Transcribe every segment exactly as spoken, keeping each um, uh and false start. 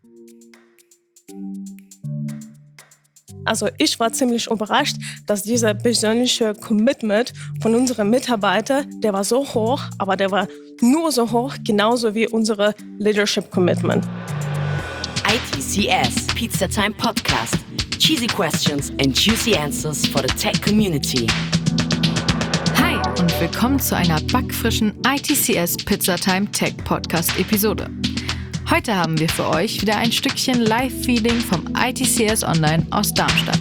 Also ich war ziemlich überrascht, dass dieser persönliche Commitment von unseren Mitarbeitern, der war so hoch, aber der war nur so hoch, genauso wie unsere Leadership Commitment. I T C S Pizza Time Podcast. Cheesy questions and juicy answers for the tech community. Hi und willkommen zu einer backfrischen I T C S Pizza Time Tech Podcast Episode. Heute haben wir für euch wieder ein Stückchen Live-Feeding vom I T C S Online aus Darmstadt.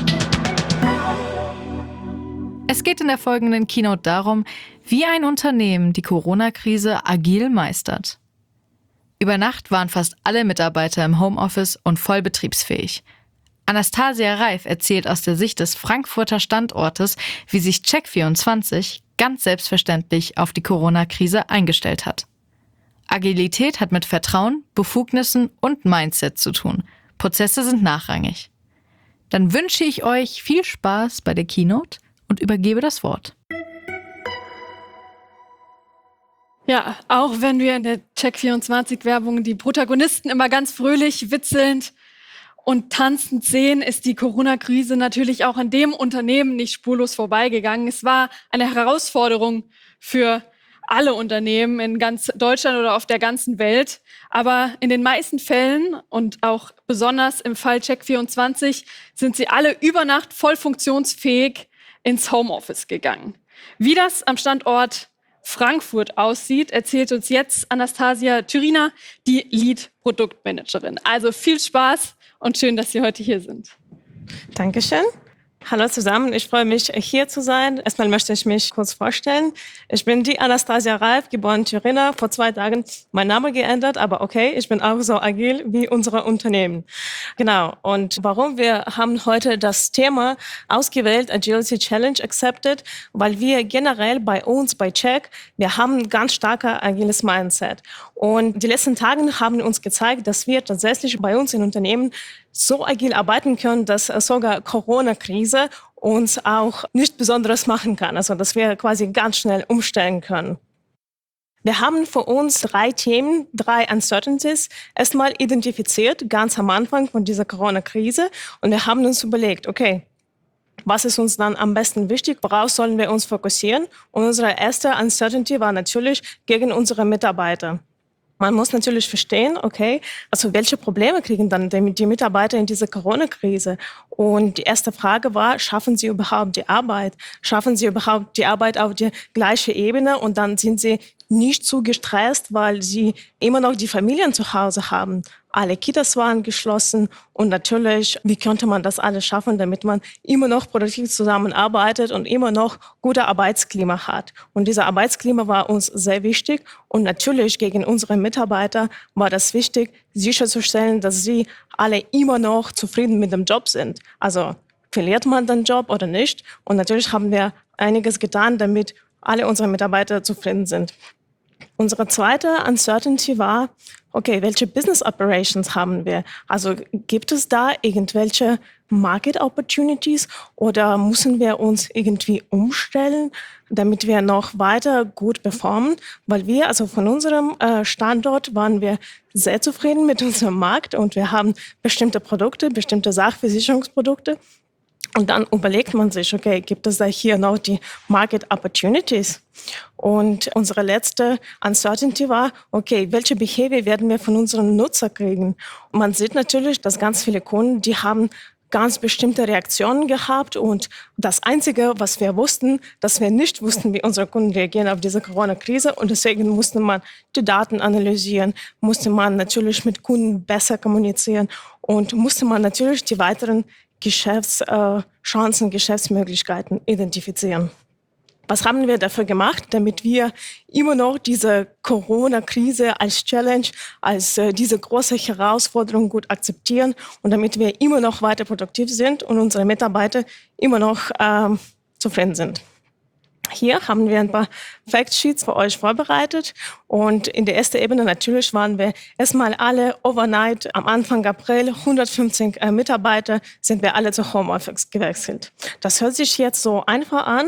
Es geht in der folgenden Keynote darum, wie ein Unternehmen die Corona-Krise agil meistert. Über Nacht waren fast alle Mitarbeiter im Homeoffice und voll betriebsfähig. Anastasia Reif erzählt aus der Sicht des Frankfurter Standortes, wie sich Check vierundzwanzig ganz selbstverständlich auf die Corona-Krise eingestellt hat. Agilität hat mit Vertrauen, Befugnissen und Mindset zu tun. Prozesse sind nachrangig. Dann wünsche ich euch viel Spaß bei der Keynote und übergebe das Wort. Ja, auch wenn wir in der Check vierundzwanzig-Werbung die Protagonisten immer ganz fröhlich, witzelnd und tanzend sehen, ist die Corona-Krise natürlich auch an dem Unternehmen nicht spurlos vorbeigegangen. Es war eine Herausforderung für alle Unternehmen in ganz Deutschland oder auf der ganzen Welt. Aber in den meisten Fällen und auch besonders im Fall Check vierundzwanzig sind sie alle über Nacht voll funktionsfähig ins Homeoffice gegangen. Wie das am Standort Frankfurt aussieht, erzählt uns jetzt Anastasia Tyrina, die Lead-Produktmanagerin. Also viel Spaß und schön, dass Sie heute hier sind. Dankeschön. Hallo zusammen, ich freue mich, hier zu sein. Erstmal möchte ich mich kurz vorstellen. Ich bin die Anastasia Reif, geboren Thüringer, vor zwei Tagen mein Name geändert, aber okay, ich bin auch so agil wie unsere Unternehmen. Genau, und warum wir haben heute das Thema ausgewählt, Agility Challenge Accepted, weil wir generell bei uns, bei Check, wir haben ein ganz starker agiles Mindset. Und die letzten Tage haben uns gezeigt, dass wir tatsächlich bei uns in Unternehmen so agil arbeiten können, dass sogar Corona-Krise uns auch nichts Besonderes machen kann. Also, dass wir quasi ganz schnell umstellen können. Wir haben für uns drei Themen, drei Uncertainties erstmal identifiziert, ganz am Anfang von dieser Corona-Krise. Und wir haben uns überlegt, okay, was ist uns dann am besten wichtig? Worauf sollen wir uns fokussieren? Und unsere erste Uncertainty war natürlich gegen unsere Mitarbeiter. Man muss natürlich verstehen, okay, also welche Probleme kriegen dann die Mitarbeiter in dieser Corona-Krise? Und die erste Frage war, schaffen sie überhaupt die Arbeit? Schaffen sie überhaupt die Arbeit auf die gleiche Ebene? Und dann sind sie nicht zu gestresst, weil sie immer noch die Familien zu Hause haben. Alle Kitas waren geschlossen und natürlich, wie könnte man das alles schaffen, damit man immer noch produktiv zusammenarbeitet und immer noch gute Arbeitsklima hat. Und dieser Arbeitsklima war uns sehr wichtig und natürlich gegen unsere Mitarbeiter war das wichtig, sicherzustellen, dass sie alle immer noch zufrieden mit dem Job sind. Also verliert man den Job oder nicht? Und natürlich haben wir einiges getan, damit alle unsere Mitarbeiter zufrieden sind. Unsere zweite Uncertainty war, okay, welche Business Operations haben wir? Also gibt es da irgendwelche Market Opportunities oder müssen wir uns irgendwie umstellen, damit wir noch weiter gut performen? Weil wir, also von unserem äh, Standort waren wir sehr zufrieden mit unserem Markt und wir haben bestimmte Produkte, bestimmte Sachversicherungsprodukte. Und dann überlegt man sich, okay, gibt es da hier noch die Market Opportunities? Und unsere letzte Uncertainty war, okay, welche Behavior werden wir von unseren Nutzern kriegen? Und man sieht natürlich, dass ganz viele Kunden, die haben ganz bestimmte Reaktionen gehabt. Und das Einzige, was wir wussten, dass wir nicht wussten, wie unsere Kunden reagieren auf diese Corona-Krise. Und deswegen musste man die Daten analysieren, musste man natürlich mit Kunden besser kommunizieren und musste man natürlich die weiteren Geschäftschancen, Geschäftsmöglichkeiten identifizieren. Was haben wir dafür gemacht, damit wir immer noch diese Corona-Krise als Challenge, als äh, diese große Herausforderung gut akzeptieren und damit wir immer noch weiter produktiv sind und unsere Mitarbeiter immer noch ähm, zufrieden sind? Hier haben wir ein paar Factsheets für euch vorbereitet und in der ersten Ebene natürlich waren wir erstmal alle overnight am Anfang April, hundertfünfzig äh, Mitarbeiter sind wir alle zu Homeoffice gewechselt. Das hört sich jetzt so einfach an,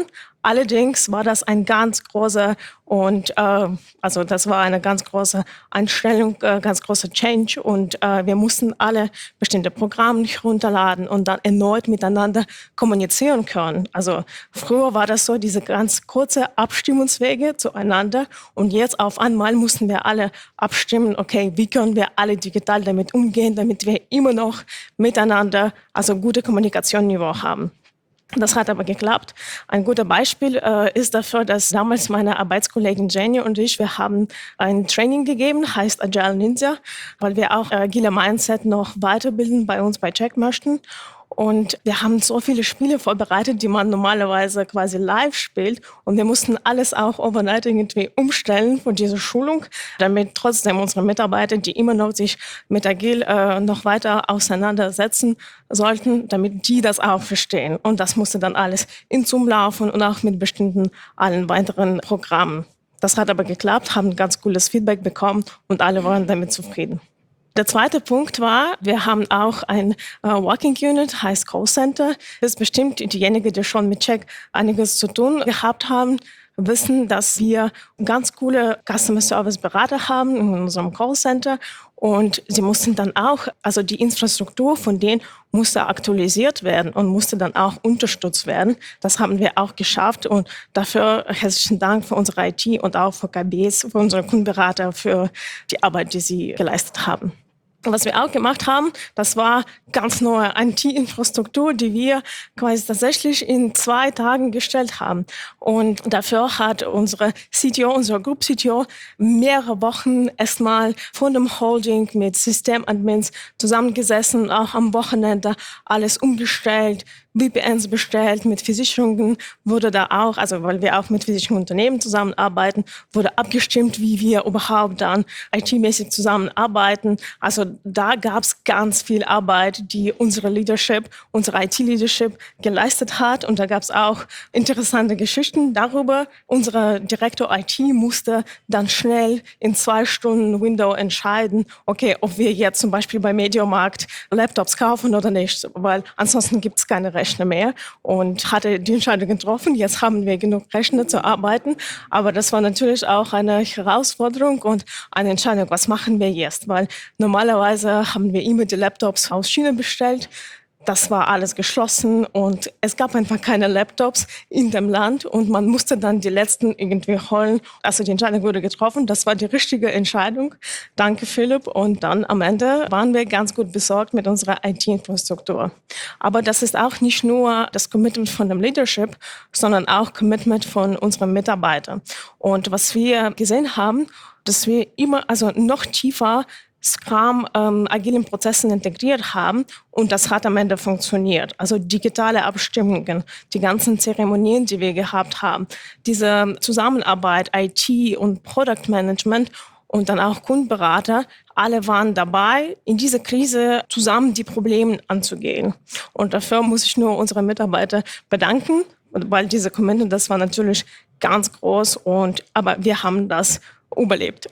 Allerdings war das ein ganz großer und äh, also das war eine ganz große Einstellung, äh, ganz großer Change und äh, wir mussten alle bestimmte Programme runterladen und dann erneut miteinander kommunizieren können. Also früher war das so, diese ganz kurze Abstimmungswege zueinander und jetzt auf einmal mussten wir alle abstimmen, okay, wie können wir alle digital damit umgehen, damit wir immer noch miteinander also gute Kommunikationsniveau haben. Das hat aber geklappt. Ein guter Beispiel äh, ist dafür, dass damals meine Arbeitskollegin Jenny und ich, wir haben ein Training gegeben, heißt Agile Ninja, weil wir auch agile Mindset noch weiterbilden bei uns bei Check möchten. Und wir haben so viele Spiele vorbereitet, die man normalerweise quasi live spielt. Und wir mussten alles auch overnight irgendwie umstellen für diese Schulung, damit trotzdem unsere Mitarbeiter, die immer noch sich mit Agil äh, noch weiter auseinandersetzen sollten, damit die das auch verstehen. Und das musste dann alles in Zoom laufen und auch mit bestimmten allen weiteren Programmen. Das hat aber geklappt, haben ganz cooles Feedback bekommen und alle waren damit zufrieden. Der zweite Punkt war, wir haben auch ein äh, Working Unit, heißt Callcenter. Das ist bestimmt diejenigen, die schon mit Check einiges zu tun gehabt haben, wissen, dass wir ganz coole Customer Service Berater haben in unserem Callcenter. Und sie mussten dann auch, also die Infrastruktur von denen musste aktualisiert werden und musste dann auch unterstützt werden. Das haben wir auch geschafft und dafür herzlichen Dank für unsere I T und auch für K Bs, für unsere Kundenberater, für die Arbeit, die sie geleistet haben. Was wir auch gemacht haben, das war ganz neue I T-Infrastruktur, die wir quasi tatsächlich in zwei Tagen gestellt haben. Und dafür hat unsere C T O, unser Group C T O, mehrere Wochen erstmal von dem Holding mit Systemadmins zusammengesessen, auch am Wochenende alles umgestellt, V P Ns bestellt, mit Versicherungen wurde da auch, also weil wir auch mit Versicherungsunternehmen zusammenarbeiten, wurde abgestimmt, wie wir überhaupt dann I T-mäßig zusammenarbeiten. Also da gab es ganz viel Arbeit, die unsere Leadership, unsere I T-Leadership geleistet hat. Und da gab es auch interessante Geschichten darüber. Unser Direktor I T musste dann schnell in zwei Stunden Window entscheiden, okay, ob wir jetzt zum Beispiel bei Mediamarkt Laptops kaufen oder nicht, weil ansonsten gibt es keine Rechner mehr und hatte die Entscheidung getroffen. Jetzt haben wir genug Rechner zu arbeiten, aber das war natürlich auch eine Herausforderung und eine Entscheidung, was machen wir jetzt, weil normalerweise haben wir immer die Laptops aus China bestellt. Das war alles geschlossen und es gab einfach keine Laptops in dem Land und man musste dann die letzten irgendwie holen. Also die Entscheidung wurde getroffen, das war die richtige Entscheidung. Danke, Philipp. Und dann am Ende waren wir ganz gut besorgt mit unserer I T-Infrastruktur. Aber das ist auch nicht nur das Commitment von dem Leadership, sondern auch Commitment von unseren Mitarbeitern. Und was wir gesehen haben, dass wir immer, also noch tiefer Scrum ähm, agilen Prozessen integriert haben und das hat am Ende funktioniert. Also digitale Abstimmungen, die ganzen Zeremonien, die wir gehabt haben, diese Zusammenarbeit, I T und Product Management und dann auch Kundenberater, alle waren dabei, in dieser Krise zusammen die Probleme anzugehen. Und dafür muss ich nur unsere Mitarbeiter bedanken, weil diese Commitment, das war natürlich ganz groß und aber wir haben das überlebt.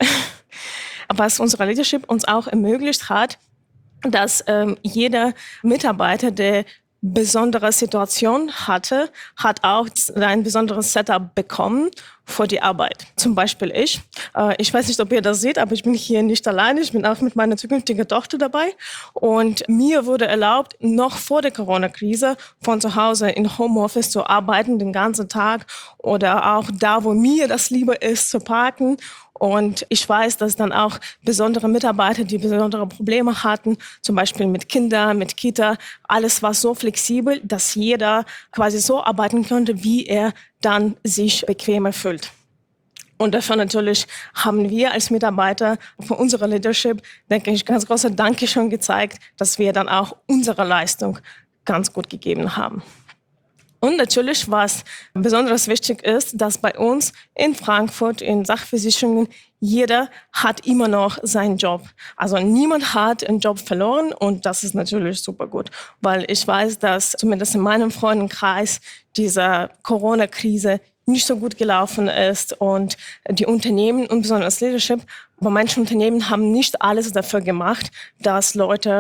Was unsere Leadership uns auch ermöglicht hat, dass ähm, jeder Mitarbeiter, der besondere Situation hatte, hat auch ein besonderes Setup bekommen für die Arbeit. Zum Beispiel ich. Äh, ich weiß nicht, ob ihr das seht, aber ich bin hier nicht alleine. Ich bin auch mit meiner zukünftigen Tochter dabei. Und mir wurde erlaubt, noch vor der Corona-Krise von zu Hause in Homeoffice zu arbeiten, den ganzen Tag. Oder auch da, wo mir das lieber ist, zu parken. Und ich weiß, dass dann auch besondere Mitarbeiter, die besondere Probleme hatten, zum Beispiel mit Kindern, mit Kita, alles war so flexibel, dass jeder quasi so arbeiten konnte, wie er dann sich bequemer fühlt. Und dafür natürlich haben wir als Mitarbeiter für unsere Leadership, denke ich, ganz große Dankeschön gezeigt, dass wir dann auch unsere Leistung ganz gut gegeben haben. Und natürlich, was besonders wichtig ist, dass bei uns in Frankfurt in Sachversicherungen jeder hat immer noch seinen Job. Also niemand hat einen Job verloren und das ist natürlich super gut, weil ich weiß, dass zumindest in meinem Freundenkreis diese Corona-Krise nicht so gut gelaufen ist und die Unternehmen und besonders Leadership, aber manche Unternehmen haben nicht alles dafür gemacht, dass Leute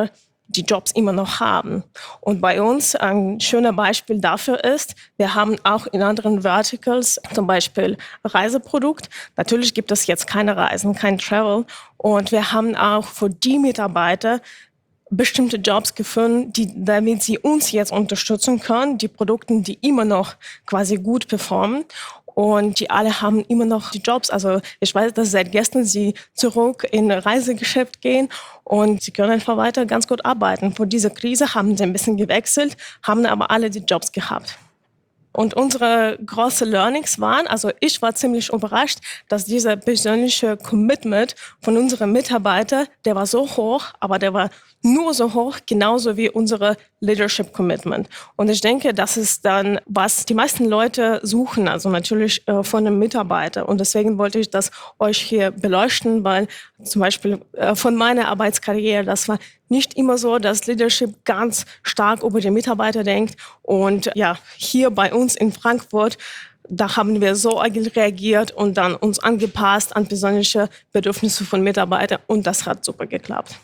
die Jobs immer noch haben. Und bei uns ein schöner Beispiel dafür ist, wir haben auch in anderen Verticals, zum Beispiel Reiseprodukt. Natürlich gibt es jetzt keine Reisen, kein Travel. Und wir haben auch für die Mitarbeiter bestimmte Jobs gefunden, die, damit sie uns jetzt unterstützen können, die Produkte, die immer noch quasi gut performen. Und die alle haben immer noch die Jobs. Also ich weiß, dass seit gestern sie zurück in ein Reisegeschäft gehen und sie können einfach weiter ganz gut arbeiten. Vor dieser Krise haben sie ein bisschen gewechselt, haben aber alle die Jobs gehabt. Und unsere großen Learnings waren, also ich war ziemlich überrascht, dass dieser persönliche Commitment von unseren Mitarbeitern, der war so hoch, aber der war nur so hoch, genauso wie unsere Leadership Commitment. Und ich denke, das ist dann, was die meisten Leute suchen, also natürlich äh, von einem Mitarbeiter. Und deswegen wollte ich das euch hier beleuchten, weil zum Beispiel äh, von meiner Arbeitskarriere, das war nicht immer so, dass Leadership ganz stark über die Mitarbeiter denkt. Und ja, hier bei uns in Frankfurt, da haben wir so agil reagiert und dann uns angepasst an persönliche Bedürfnisse von Mitarbeitern und das hat super geklappt.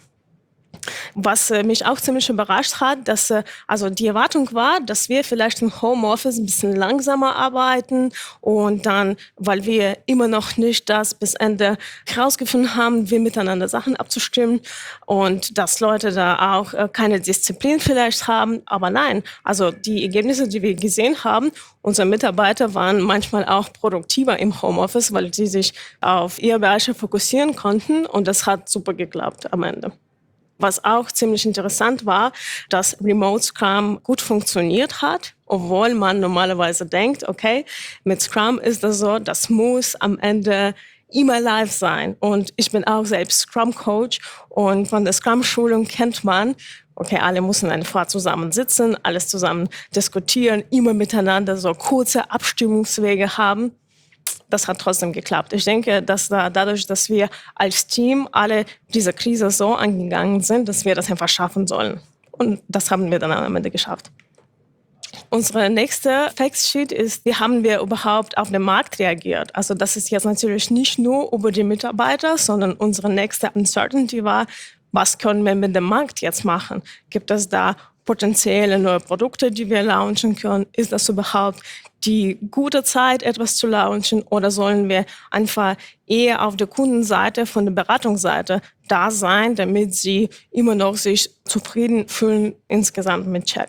Was äh, mich auch ziemlich überrascht hat, dass äh, also die Erwartung war, dass wir vielleicht im Homeoffice ein bisschen langsamer arbeiten und dann, weil wir immer noch nicht das bis Ende herausgefunden haben, wir miteinander Sachen abzustimmen und dass Leute da auch äh, keine Disziplin vielleicht haben. Aber nein, also die Ergebnisse, die wir gesehen haben, unsere Mitarbeiter waren manchmal auch produktiver im Homeoffice, weil sie sich auf ihre Bereiche fokussieren konnten und das hat super geklappt am Ende. Was auch ziemlich interessant war, dass Remote Scrum gut funktioniert hat, obwohl man normalerweise denkt, okay, mit Scrum ist das so, das muss am Ende immer live sein. Und ich bin auch selbst Scrum Coach und von der Scrum-Schulung kennt man, okay, alle müssen einfach zusammen sitzen, alles zusammen diskutieren, immer miteinander so kurze Abstimmungswege haben. Das hat trotzdem geklappt. Ich denke, dass da, dadurch, dass wir als Team alle diese Krise so angegangen sind, dass wir das einfach schaffen sollen. Und das haben wir dann am Ende geschafft. Unsere nächste Factsheet ist, wie haben wir überhaupt auf den Markt reagiert? Also das ist jetzt natürlich nicht nur über die Mitarbeiter, sondern unsere nächste Uncertainty war, was können wir mit dem Markt jetzt machen? Gibt es da potenzielle neue Produkte, die wir launchen können? Ist das überhaupt die gute Zeit, etwas zu launchen? Oder sollen wir einfach eher auf der Kundenseite, von der Beratungsseite da sein, damit sie immer noch sich zufrieden fühlen insgesamt mit Check?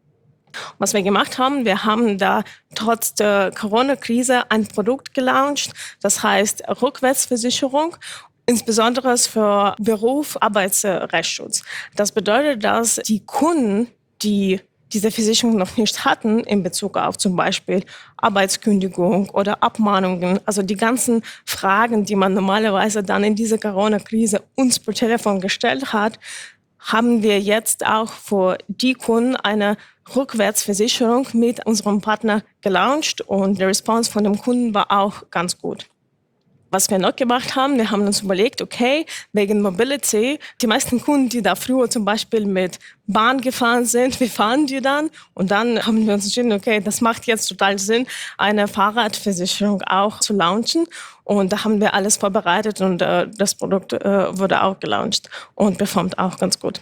Was wir gemacht haben, wir haben da trotz der Corona-Krise ein Produkt gelauncht, das heißt Rückwärtsversicherung. Insbesondere für Beruf, Arbeitsrechtsschutz. Das bedeutet, dass die Kunden, die diese Versicherung noch nicht hatten, in Bezug auf zum Beispiel Arbeitskündigung oder Abmahnungen, also die ganzen Fragen, die man normalerweise dann in dieser Corona-Krise uns per Telefon gestellt hat, haben wir jetzt auch für die Kunden eine Rückwärtsversicherung mit unserem Partner gelauncht und der Response von dem Kunden war auch ganz gut. Was wir noch gemacht haben, wir haben uns überlegt, okay, wegen Mobility, die meisten Kunden, die da früher zum Beispiel mit Bahn gefahren sind, wie fahren die dann? Und dann haben wir uns entschieden, okay, das macht jetzt total Sinn, eine Fahrradversicherung auch zu launchen. Und da haben wir alles vorbereitet und äh, das Produkt äh, wurde auch gelauncht und performt auch ganz gut.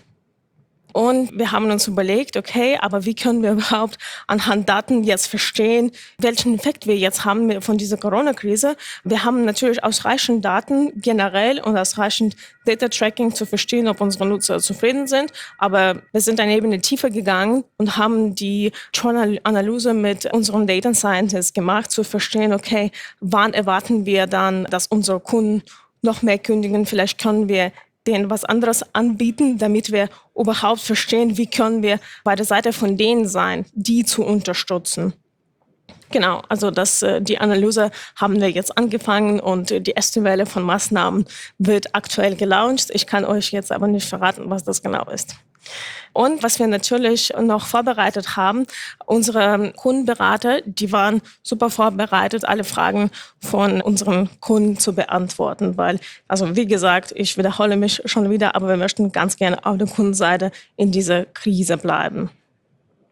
Und wir haben uns überlegt, okay, aber wie können wir überhaupt anhand Daten jetzt verstehen, welchen Effekt wir jetzt haben von dieser Corona-Krise? Wir haben natürlich ausreichend Daten generell und ausreichend Data-Tracking zu verstehen, ob unsere Nutzer zufrieden sind. Aber wir sind eine Ebene tiefer gegangen und haben die Analyse mit unseren Data Scientists gemacht, zu verstehen, okay, wann erwarten wir dann, dass unsere Kunden noch mehr kündigen? Vielleicht können wir denen was anderes anbieten, damit wir überhaupt verstehen, wie können wir bei der Seite von denen sein, die zu unterstützen. Genau, also das, die Analyse haben wir jetzt angefangen und die erste Welle von Maßnahmen wird aktuell gelauncht. Ich kann euch jetzt aber nicht verraten, was das genau ist. Und was wir natürlich noch vorbereitet haben, unsere Kundenberater, die waren super vorbereitet, alle Fragen von unseren Kunden zu beantworten, weil, also wie gesagt, ich wiederhole mich schon wieder, aber wir möchten ganz gerne auf der Kundenseite in dieser Krise bleiben.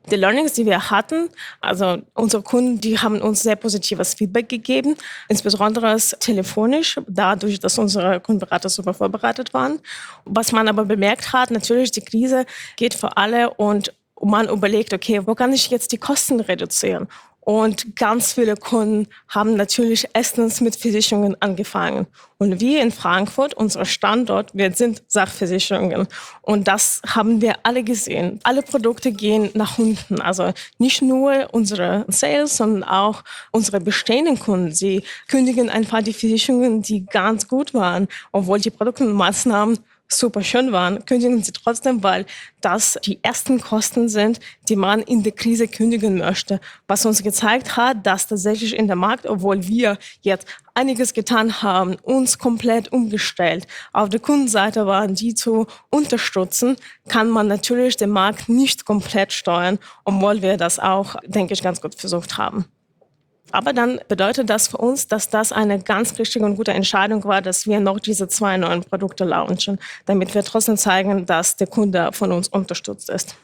Die Learnings, die wir hatten, also unsere Kunden, die haben uns sehr positives Feedback gegeben, insbesondere telefonisch, dadurch, dass unsere Kundenberater super vorbereitet waren. Was man aber bemerkt hat, natürlich, die Krise geht für alle und man überlegt, okay, wo kann ich jetzt die Kosten reduzieren? Und ganz viele Kunden haben natürlich erstens mit Versicherungen angefangen. Und wir in Frankfurt, unser Standort, wir sind Sachversicherungen. Und das haben wir alle gesehen. Alle Produkte gehen nach unten. Also nicht nur unsere Sales, sondern auch unsere bestehenden Kunden. Sie kündigen einfach die Versicherungen, die ganz gut waren, obwohl die Produkte und Maßnahmen super schön waren, kündigen sie trotzdem, weil das die ersten Kosten sind, die man in der Krise kündigen möchte. Was uns gezeigt hat, dass tatsächlich in der Markt, obwohl wir jetzt einiges getan haben, uns komplett umgestellt, auf der Kundenseite waren, die zu unterstützen, kann man natürlich den Markt nicht komplett steuern, obwohl wir das auch, denke ich, ganz gut versucht haben. Aber dann bedeutet das für uns, dass das eine ganz richtige und gute Entscheidung war, dass wir noch diese zwei neuen Produkte launchen, damit wir trotzdem zeigen, dass der Kunde von uns unterstützt ist.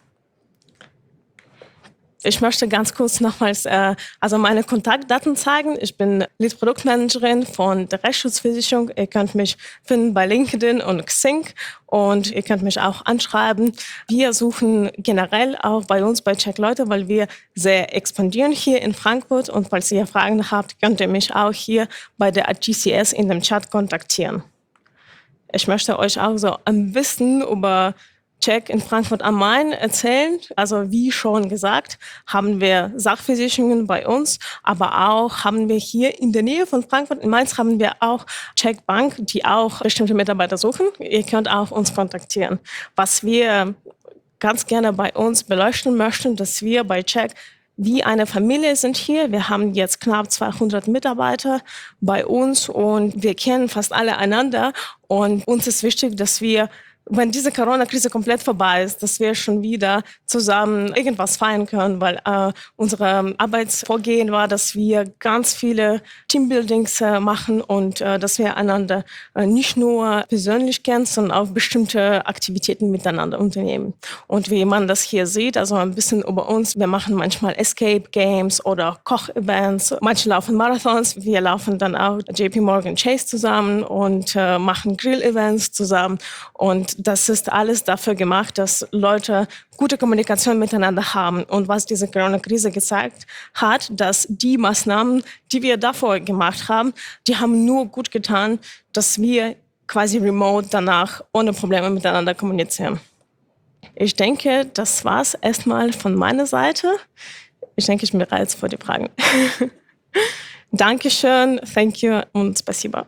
Ich möchte ganz kurz nochmals äh, also meine Kontaktdaten zeigen. Ich bin Lead-Produktmanagerin von der Rechtsschutzversicherung. Ihr könnt mich finden bei LinkedIn und Xing und ihr könnt mich auch anschreiben. Wir suchen generell auch bei uns bei Check Leute, weil wir sehr expandieren hier in Frankfurt. Und falls ihr Fragen habt, könnt ihr mich auch hier bei der G C S in dem Chat kontaktieren. Ich möchte euch auch so ein bisschen über Check in Frankfurt am Main erzählen. Also wie schon gesagt, haben wir Sachversicherungen bei uns, aber auch haben wir hier in der Nähe von Frankfurt, in Mainz, haben wir auch Check Bank, die auch bestimmte Mitarbeiter suchen. Ihr könnt auch uns kontaktieren. Was wir ganz gerne bei uns beleuchten möchten, dass wir bei Check wie eine Familie sind hier. Wir haben jetzt knapp zweihundert Mitarbeiter bei uns und wir kennen fast alle einander. Und uns ist wichtig, dass wir, wenn diese Corona-Krise komplett vorbei ist, dass wir schon wieder zusammen irgendwas feiern können, weil äh, unser Arbeitsvorgehen war, dass wir ganz viele Teambuildings äh, machen und äh, dass wir einander äh, nicht nur persönlich kennen, sondern auch bestimmte Aktivitäten miteinander unternehmen. Und wie man das hier sieht, also ein bisschen über uns, wir machen manchmal Escape Games oder Koch-Events, manche laufen Marathons, wir laufen dann auch J P Morgan Chase zusammen und äh, machen Grill-Events zusammen und das ist alles dafür gemacht, dass Leute gute Kommunikation miteinander haben. Und was diese Corona-Krise gezeigt hat, dass die Maßnahmen, die wir davor gemacht haben, die haben nur gut getan, dass wir quasi remote danach ohne Probleme miteinander kommunizieren. Ich denke, das war's erstmal von meiner Seite. Ich denke, ich bin bereit für die Fragen. Dankeschön, thank you und spasiba.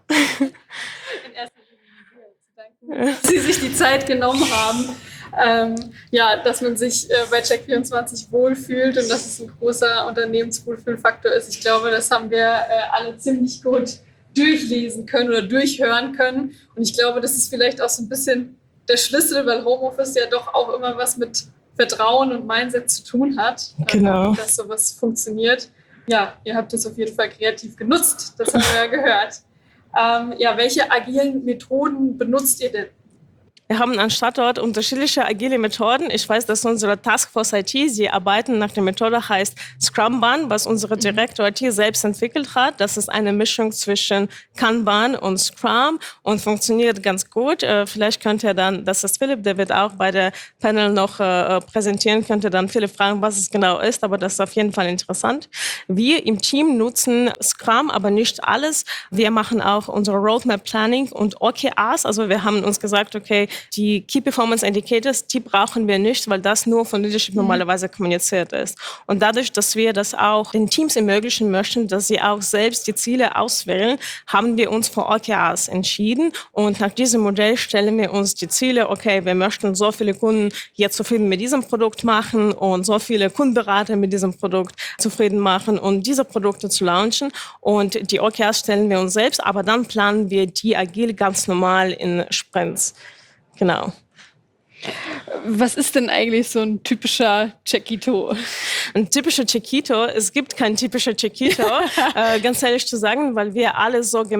Dass Sie sich die Zeit genommen haben, ähm, ja, dass man sich äh, bei Check vierundzwanzig wohlfühlt und dass es ein großer Unternehmenswohlfühlfaktor ist. Ich glaube, das haben wir äh, alle ziemlich gut durchlesen können oder durchhören können. Und ich glaube, das ist vielleicht auch so ein bisschen der Schlüssel, weil Homeoffice ja doch auch immer was mit Vertrauen und Mindset zu tun hat, genau. äh, dass sowas funktioniert. Ja, ihr habt das auf jeden Fall kreativ genutzt, das haben wir ja gehört. Ähm, ja, welche agilen Methoden benutzt ihr denn? Wir haben an Standort unterschiedliche agile Methoden. Ich weiß, dass unsere Taskforce I T, sie arbeiten nach der Methode, heißt Scrumban, was unsere Direktor I T selbst entwickelt hat. Das ist eine Mischung zwischen Kanban und Scrum und funktioniert ganz gut. Äh, vielleicht könnt ihr dann, das ist Philipp, der wird auch bei der Panel noch äh, präsentieren, könnt ihr dann Philipp fragen, was es genau ist, aber das ist auf jeden Fall interessant. Wir im Team nutzen Scrum, aber nicht alles. Wir machen auch unsere Roadmap Planning und O K Rs, also wir haben uns gesagt, okay, die Key Performance Indicators, die brauchen wir nicht, weil das nur von Leadership normalerweise kommuniziert ist. Und dadurch, dass wir das auch den Teams ermöglichen möchten, dass sie auch selbst die Ziele auswählen, haben wir uns für O K Rs entschieden. Und nach diesem Modell stellen wir uns die Ziele, okay, wir möchten so viele Kunden jetzt zufrieden mit diesem Produkt machen und so viele Kundenberater mit diesem Produkt zufrieden machen und diese Produkte zu launchen. Und die O K Rs stellen wir uns selbst, aber dann planen wir die agil ganz normal in Sprints. Genau. Was ist denn eigentlich so ein typischer Checkito? Ein typischer Checkito, es gibt kein typischer Checkito, äh, ganz ehrlich zu sagen, weil wir alle so gemischt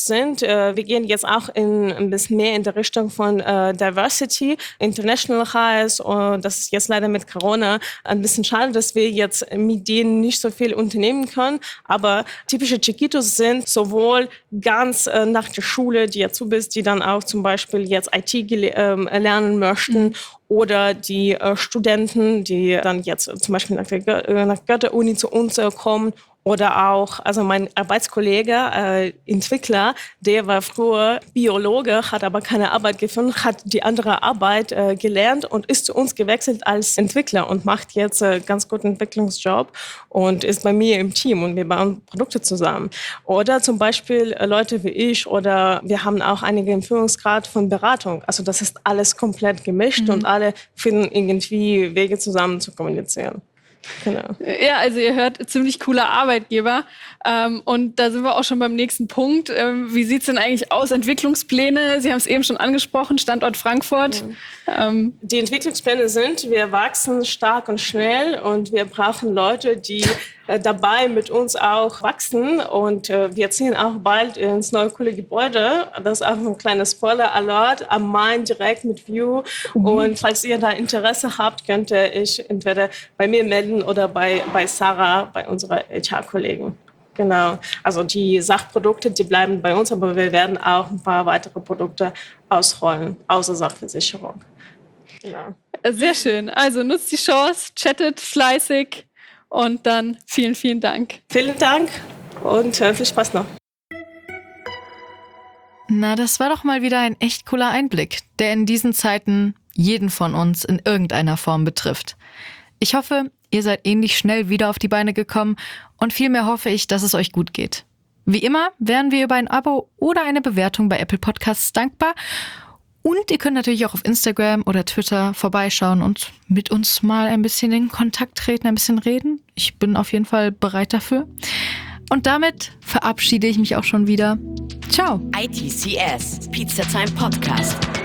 sind. Äh, wir gehen jetzt auch in, ein bisschen mehr in der Richtung von äh, Diversity, International Hires. Und das ist jetzt leider mit Corona ein bisschen schade, dass wir jetzt mit denen nicht so viel unternehmen können. Aber typische Chiquitos sind sowohl ganz äh, nach der Schule, die Azubis, die dann auch zum Beispiel jetzt I T gele- äh, lernen möchten, mhm. oder die äh, Studenten, die dann jetzt zum Beispiel nach der, Gö- nach Goethe-Uni zu uns äh, kommen. Oder auch, also mein Arbeitskollege, äh, Entwickler, der war früher Biologe, hat aber keine Arbeit gefunden, hat die andere Arbeit äh, gelernt und ist zu uns gewechselt als Entwickler und macht jetzt äh, ganz guten Entwicklungsjob und ist bei mir im Team und wir bauen Produkte zusammen. Oder zum Beispiel äh, Leute wie ich oder wir haben auch einige im Führungsgrad von Beratung. Also das ist alles komplett gemischt mhm. und alle finden irgendwie Wege zusammen zu kommunizieren. Genau. Ja, also ihr hört, ziemlich cooler Arbeitgeber. Ähm, und da sind wir auch schon beim nächsten Punkt. Ähm, wie sieht's denn eigentlich aus? Entwicklungspläne? Sie haben es eben schon angesprochen, Standort Frankfurt. Ja. Ähm. Die Entwicklungspläne sind, wir wachsen stark und schnell und wir brauchen Leute, die äh, dabei mit uns auch wachsen. Und äh, wir ziehen auch bald ins neue coole Gebäude. Das ist auch ein kleines Spoiler-Alert am Main direkt mit View. Mhm. Und falls ihr da Interesse habt, könnt ihr euch entweder bei mir melden oder bei, bei Sarah, bei unserer H R-Kollegen. Genau. Also die Sachprodukte, die bleiben bei uns, aber wir werden auch ein paar weitere Produkte ausrollen, außer Sachversicherung. Genau. Sehr schön. Also nutzt die Chance, chattet fleißig und dann vielen, vielen Dank. Vielen Dank und äh, viel Spaß noch. Na, das war doch mal wieder ein echt cooler Einblick, der in diesen Zeiten jeden von uns in irgendeiner Form betrifft. Ich hoffe, ihr seid ähnlich schnell wieder auf die Beine gekommen und vielmehr hoffe ich, dass es euch gut geht. Wie immer wären wir über ein Abo oder eine Bewertung bei Apple Podcasts dankbar. Und ihr könnt natürlich auch auf Instagram oder Twitter vorbeischauen und mit uns mal ein bisschen in Kontakt treten, ein bisschen reden. Ich bin auf jeden Fall bereit dafür. Und damit verabschiede ich mich auch schon wieder. Ciao. I T C S, Pizza Time Podcast.